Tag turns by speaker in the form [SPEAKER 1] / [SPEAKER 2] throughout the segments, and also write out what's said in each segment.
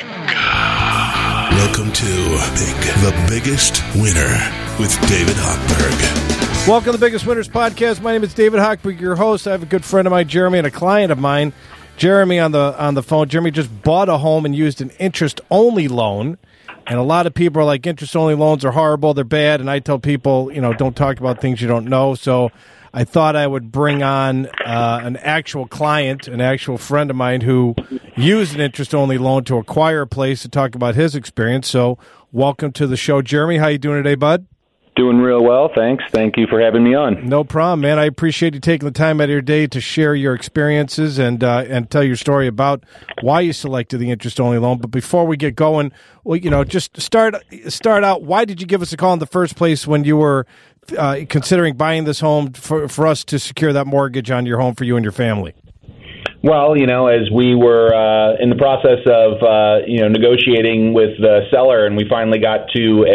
[SPEAKER 1] Welcome to The Biggest Winner with David Hochberg.
[SPEAKER 2] Welcome to the Biggest Winners Podcast. My name is David Hochberg, your host. I have a good friend of mine, Jeremy, and a client of mine, Jeremy, on the phone. Jeremy just bought a home and used an interest-only loan. And a lot of people are like, interest-only loans are horrible, they're bad. And I tell people, don't talk about things you don't know. So I thought I would bring on an actual client, an actual friend of mine who used an interest-only loan to acquire a place to talk about his experience. So welcome to the show, Jeremy. How you doing today, bud?
[SPEAKER 3] Doing real well, thanks. Thank you for having me on.
[SPEAKER 2] No problem, man. I appreciate you taking the time out of your day to share your experiences and tell your story about why you selected the interest-only loan. But before we get going, just start out. Why did you give us a call in the first place when you were considering buying this home for us to secure that mortgage on your home for you and your family?
[SPEAKER 3] Well, as we were in the process of negotiating with the seller, and we finally got to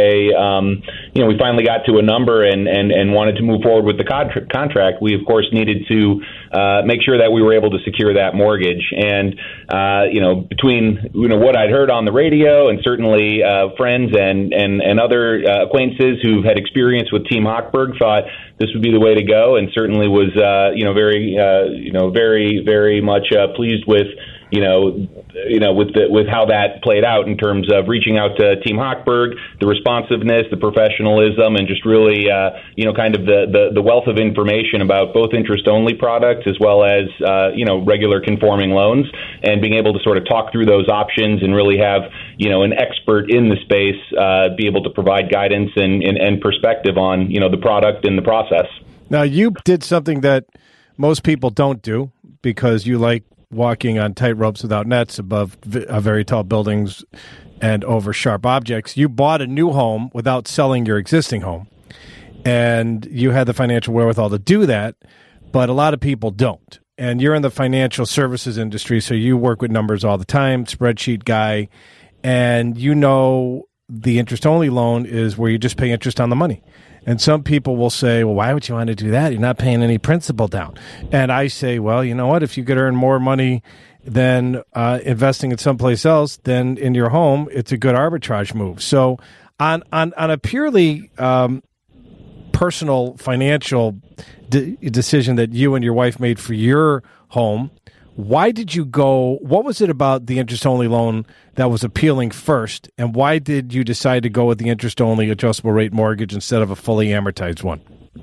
[SPEAKER 3] a number and wanted to move forward with the contract, we of course needed to make sure that we were able to secure that mortgage. And between what I'd heard on the radio and certainly friends and other acquaintances who've had experience with Team Hochberg, thought this would be the way to go, and certainly was very much pleased with with how that played out in terms of reaching out to Team Hochberg, the responsiveness, the professionalism, and just really kind of the wealth of information about both interest-only products as well as regular conforming loans, and being able to sort of talk through those options and really have an expert in the space be able to provide guidance and perspective on the product and the process.
[SPEAKER 2] Now, you did something that most people don't do because you like walking on tight ropes without nets above very tall buildings and over sharp objects. You bought a new home without selling your existing home, and you had the financial wherewithal to do that, but a lot of people don't. And you're in the financial services industry, so you work with numbers all the time, spreadsheet guy, and the interest-only loan is where you just pay interest on the money. And some people will say, well, why would you want to do that? You're not paying any principal down. And I say, well, you know what? If you could earn more money than investing in someplace else, then in your home, it's a good arbitrage move. So on a purely personal financial decision that you and your wife made for your home, why did you go? What was it about the interest-only loan that was appealing first, and why did you decide to go with the interest-only adjustable rate mortgage instead of a fully amortized one?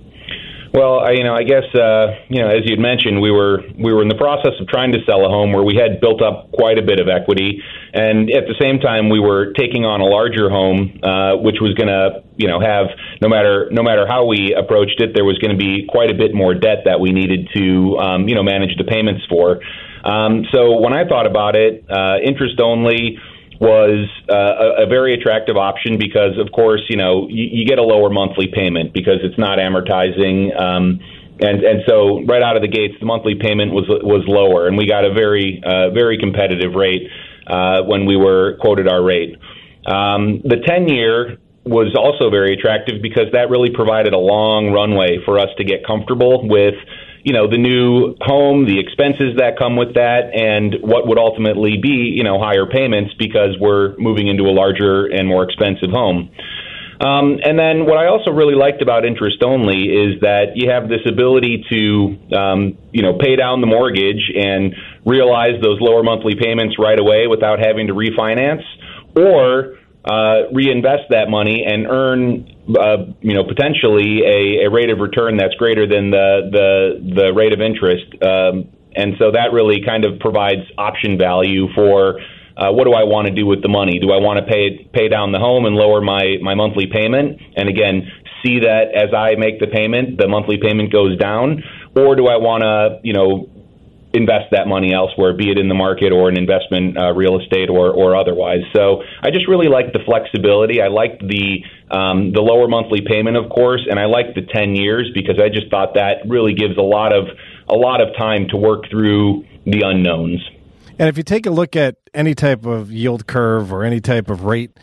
[SPEAKER 3] Well, I guess as you'd mentioned, we were in the process of trying to sell a home where we had built up quite a bit of equity, and at the same time we were taking on a larger home, which was going to have no matter how we approached it, there was going to be quite a bit more debt that we needed to manage the payments for. So when I thought about it, interest only was a very attractive option because, of course, you get a lower monthly payment because it's not amortizing. And so right out of the gates, the monthly payment was lower, and we got a very competitive rate when we were quoted our rate. The 10-year was also very attractive because that really provided a long runway for us to get comfortable with the new home, the expenses that come with that, and what would ultimately be, higher payments because we're moving into a larger and more expensive home. And then what I also really liked about interest only is that you have this ability to, pay down the mortgage and realize those lower monthly payments right away without having to refinance, or reinvest that money and earn, potentially a rate of return that's greater than the rate of interest. And so that really kind of provides option value for what do I want to do with the money? Do I want to pay down the home and lower my monthly payment? And again, see that as I make the payment, the monthly payment goes down, or do I want to, invest that money elsewhere, be it in the market or in investment, real estate or otherwise. So I just really liked the flexibility. I liked the lower monthly payment, of course, and I liked the 10 years because I just thought that really gives a lot of time to work through the unknowns.
[SPEAKER 2] And if you take a look at any type of yield curve or any type of rate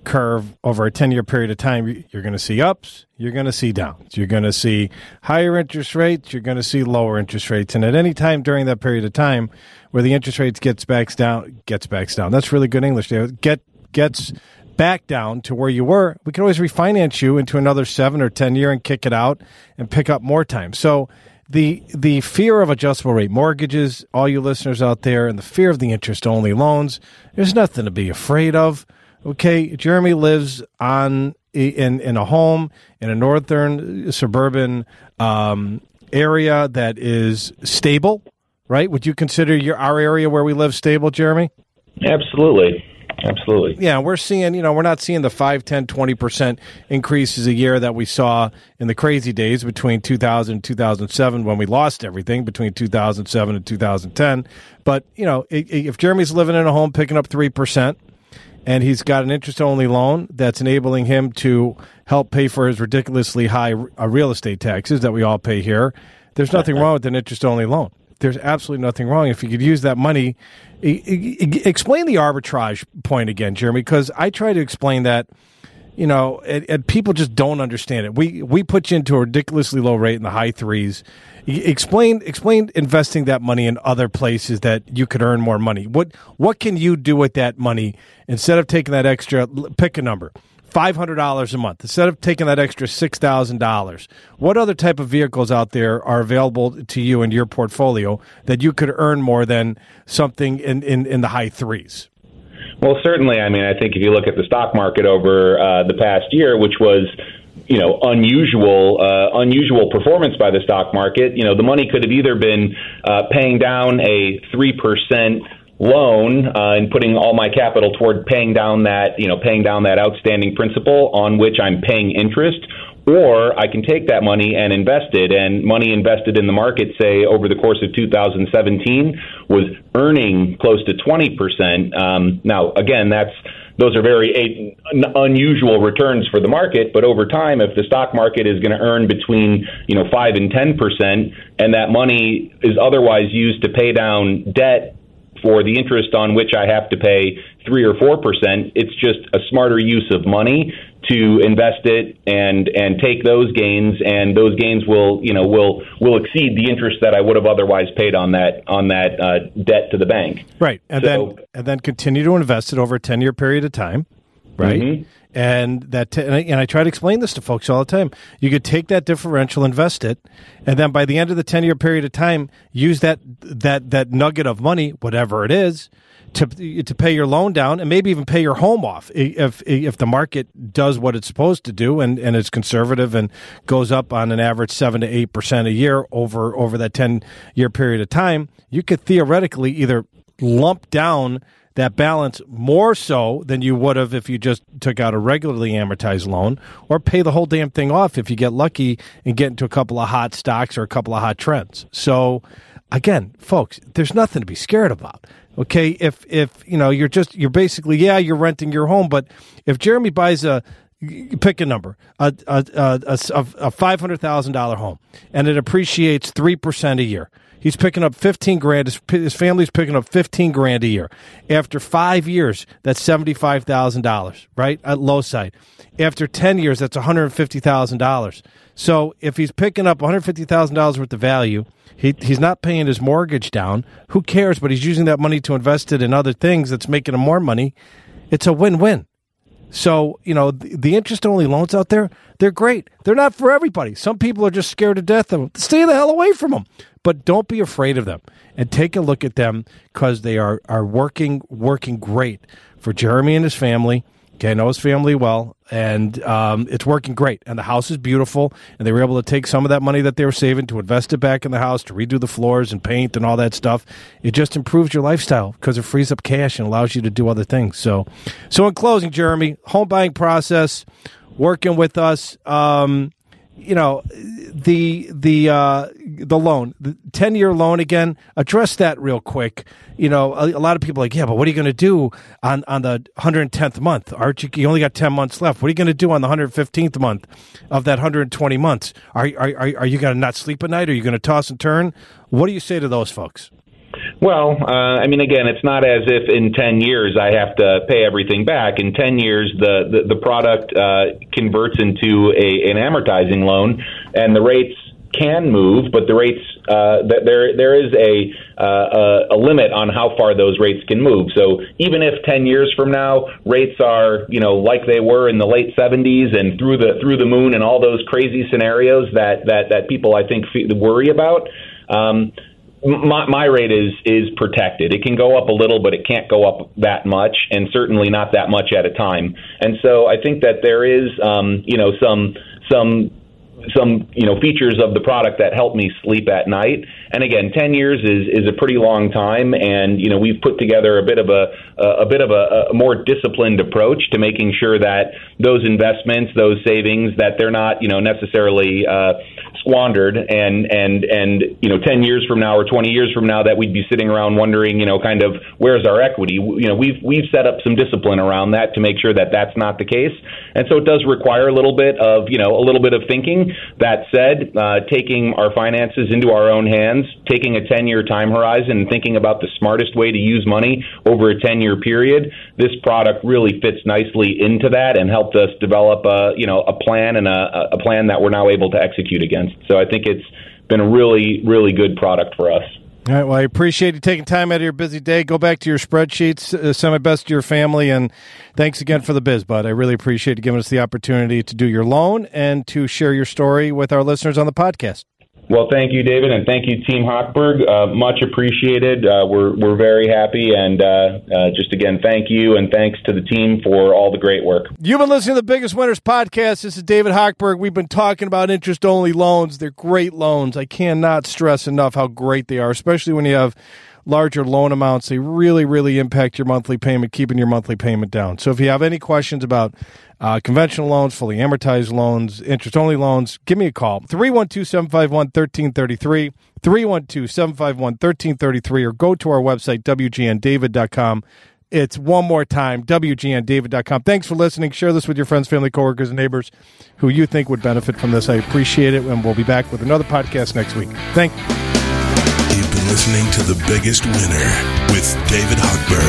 [SPEAKER 2] curve over a 10-year period of time, you're going to see ups, you're going to see downs. You're going to see higher interest rates, you're going to see lower interest rates. And at any time during that period of time where the interest rates gets back down. That's really good English there. Gets back down to where you were, we can always refinance you into another 7 or 10 year and kick it out and pick up more time. So the fear of adjustable rate mortgages, all you listeners out there, and the fear of the interest-only loans, there's nothing to be afraid of. Okay, Jeremy lives in a home in a northern suburban area that is stable, right? Would you consider our area where we live stable, Jeremy?
[SPEAKER 3] Absolutely.
[SPEAKER 2] Yeah, we're seeing, we're not seeing the 5, 10, 20% increases a year that we saw in the crazy days between 2000 and 2007 when we lost everything between 2007 and 2010. But, if Jeremy's living in a home picking up 3% and he's got an interest-only loan that's enabling him to help pay for his ridiculously high real estate taxes that we all pay here, there's nothing wrong with an interest-only loan. There's absolutely nothing wrong. If you could use that money, explain the arbitrage point again, Jeremy, because I try to explain that, and people just don't understand it. We put you into a ridiculously low rate in the high threes. Explain investing that money in other places that you could earn more money. What can you do with that money instead of taking that extra, pick a number, $500 a month, instead of taking that extra $6,000, what other type of vehicles out there are available to you in your portfolio that you could earn more than something in the high threes?
[SPEAKER 3] Well, certainly. I mean, I think if you look at the stock market over the past year, which was unusual performance by the stock market, the money could have either been paying down a 3% loan and putting all my capital toward paying down that outstanding principal on which I'm paying interest, or I can take that money and invest it. And money invested in the market, say over the course of 2017, was earning close to 20%. Now, again, those are very unusual returns for the market, but over time, if the stock market is going to earn between 5 and 10%, and that money is otherwise used to pay down debt for the interest on which I have to pay 3 or 4%, it's just a smarter use of money to invest it and take those gains, and those gains will exceed the interest that I would have otherwise paid on that debt to the bank.
[SPEAKER 2] Right, and then continue to invest it over a 10-year period of time, right? Mm-hmm. And I try to explain this to folks all the time. You could take that differential, invest it, and then by the end of the 10-year period of time, use that nugget of money, whatever it is, to pay your loan down and maybe even pay your home off if the market does what it's supposed to do and it's conservative and goes up on an average 7 to 8% a year over that 10-year period of time. You could theoretically either lump down that balance more so than you would have if you just took out a regularly amortized loan, or pay the whole damn thing off if you get lucky and get into a couple of hot stocks or a couple of hot trends. So again, folks, there's nothing to be scared about. Okay, if you're basically, you're renting your home, but if Jeremy buys pick a number, a $500,000 home, and it appreciates 3% a year, he's picking up $15,000. His family's picking up $15,000 a year. After 5 years, that's $75,000, right? At low side. After 10 years, that's $150,000. So if he's picking up $150,000 worth of value, he's not paying his mortgage down. Who cares? But he's using that money to invest it in other things that's making him more money. It's a win-win. So, the interest-only loans out there, they're great. They're not for everybody. Some people are just scared to death of them. Stay the hell away from them. But don't be afraid of them. And take a look at them, because they are working great for Jeremy and his family. Okay, I know his family well, and it's working great. And the house is beautiful, and they were able to take some of that money that they were saving to invest it back in the house, to redo the floors and paint and all that stuff. It just improves your lifestyle because it frees up cash and allows you to do other things. So in closing, Jeremy, home buying process, working with us, the loan, the 10-year loan, again, address that real quick. A lot of people are like, yeah, but what are you going to do on the 110th month? You only got 10 months left. What are you going to do on the 115th month of that 120 months? Are you going to not sleep at night? Are you going to toss and turn? What do you say to those folks?
[SPEAKER 3] Well, again, it's not as if in 10 years I have to pay everything back. In 10 years, the product converts into an amortizing loan, and the rates can move, but the rates there is a limit on how far those rates can move. So even if 10 years from now rates are like they were in the late 70s and through the moon and all those crazy scenarios that people I think worry about. My rate is protected. It can go up a little, but it can't go up that much, and certainly not that much at a time. And so I think that there is, some features of the product that help me sleep at night. And again, 10 years is a pretty long time, and we've put together a bit of a more disciplined approach to making sure that those investments, those savings, that they're not necessarily squandered, and 10 years from now or 20 years from now that we'd be sitting around wondering kind of where's our equity. We've set up some discipline around that to make sure that that's not the case, and so it does require a little bit of thinking. That said, taking our finances into our own hands, taking a 10-year time horizon, and thinking about the smartest way to use money over a 10-year period, this product really fits nicely into that and helped us develop a plan and a plan that we're now able to execute against. So I think it's been a really, really good product for us.
[SPEAKER 2] All right, well, I appreciate you taking time out of your busy day. Go back to your spreadsheets, send my best to your family, and thanks again for the biz, bud. I really appreciate you giving us the opportunity to do your loan and to share your story with our listeners on the podcast.
[SPEAKER 3] Well, thank you, David, and thank you, Team Hochberg. Much appreciated. We're very happy, and just again, thank you, and thanks to the team for all the great work.
[SPEAKER 2] You've been listening to the Biggest Winners podcast. This is David Hochberg. We've been talking about interest-only loans. They're great loans. I cannot stress enough how great they are, especially when you have larger loan amounts. They really, really impact your monthly payment, keeping your monthly payment down. So if you have any questions about conventional loans, fully amortized loans, interest-only loans, give me a call. 312-751-1333, 312-751-1333, or go to our website, wgndavid.com. It's one more time, wgndavid.com. Thanks for listening. Share this with your friends, family, coworkers, and neighbors who you think would benefit from this. I appreciate it, and we'll be back with another podcast next week. Thank you.
[SPEAKER 1] You've been listening to The Biggest Winner with David Hochberg.